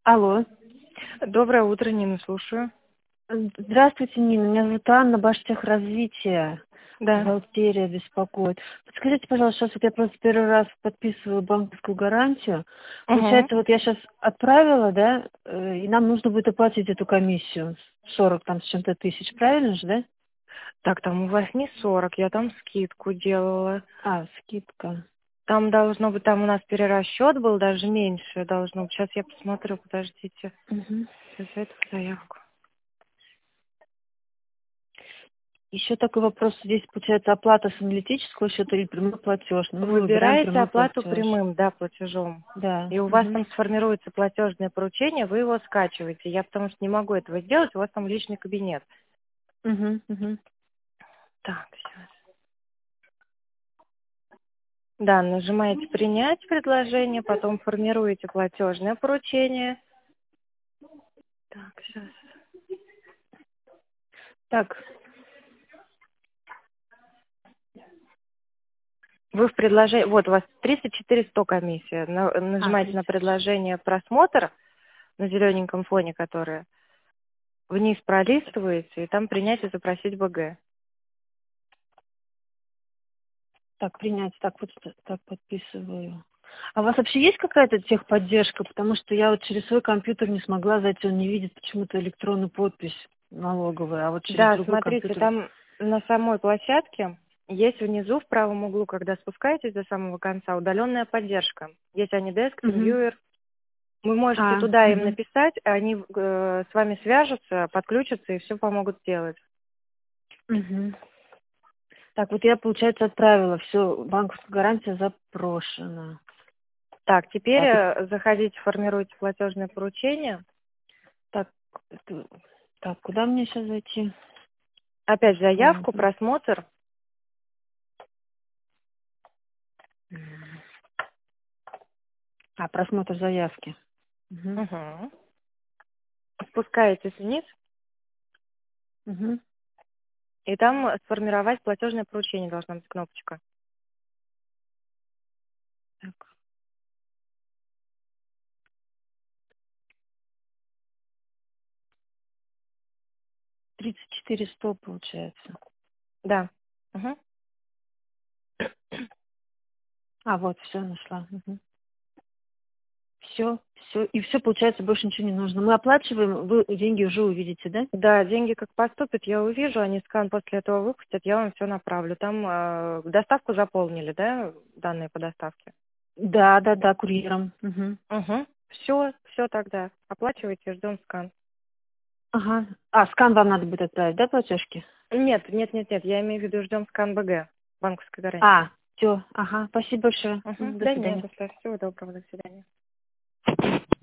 Алло. Доброе утро, Нина, слушаю. Здравствуйте, Нина. Меня зовут Анна, Баштехразвитие. Да. Бухгалтерия беспокоит. Подскажите, пожалуйста, сейчас вот я просто первый раз подписываю банковскую гарантию. Угу. Получается, вот я сейчас отправила, да, и нам нужно будет оплатить эту комиссию. 40 там с чем-то тысяч, правильно же, да? Так, там у вас не 40, я там скидку делала. Скидка. Там должно быть, там у нас перерасчет был, даже меньше должно быть. Сейчас я посмотрю, подождите. Угу. Сейчас эту заявку. Еще такой вопрос. Здесь, получается, оплата с аналитического счета или прямой платеж? Ну, мы выбираем Выбираете прямой оплату платеж. прямым, да, платежом. Да. И у вас Угу. там сформируется платежное поручение, вы его скачиваете. Я потому что не могу этого сделать, у вас там личный кабинет. Угу. Угу. Так, сейчас. Да, нажимаете «Принять предложение», потом формируете платежное поручение. Так, сейчас. Так. Вы в предложении, вот у вас 34-100 комиссия. Нажимаете на 30. предложение «Просмотр» на зелененьком фоне, которое вниз пролистываете, и там «Принять и запросить БГ». Так, принять, так вот так подписываю. А у вас вообще есть какая-то техподдержка? Потому что я вот через свой компьютер не смогла зайти, он не видит почему-то электронную подпись налоговую, а вот через Да, другой смотрите, компьютер. там на самой площадке есть внизу в правом углу, когда спускаетесь до самого конца, удаленная поддержка. Есть AnyDesk, Угу. TeamViewer. Вы можете туда им Угу. написать, они с вами свяжутся, подключатся и все помогут сделать. Угу. Так, вот я, получается, отправила, все, банковская гарантия запрошена. Так, теперь Так, заходите, формируйте платежное поручение. так, так, куда мне сейчас зайти? Опять заявку, Ладно. просмотр. Просмотр заявки. Угу. Угу. Спускаетесь вниз, Угу. и там сформировать платежное поручение должна быть кнопочка. Так, 34 100 получается. Да. Угу. Вот, все нашла. Все, все. И все, получается, больше ничего не нужно. Мы оплачиваем, вы деньги уже увидите, да? Да, деньги как поступят, я увижу, они скан после этого выпустят, я вам все направлю. Там доставку заполнили, да, данные по доставке? Да, да, да, курьером. Угу. Угу. Все тогда. Оплачивайте, ждем скан. Ага. Скан вам надо будет отправить, да, платежки? Нет, я имею в виду ждем скан БГ, банковской гарантии. Все. Ага. Спасибо большое. Угу. До Да свидания. нет, всего доброго, до свидания.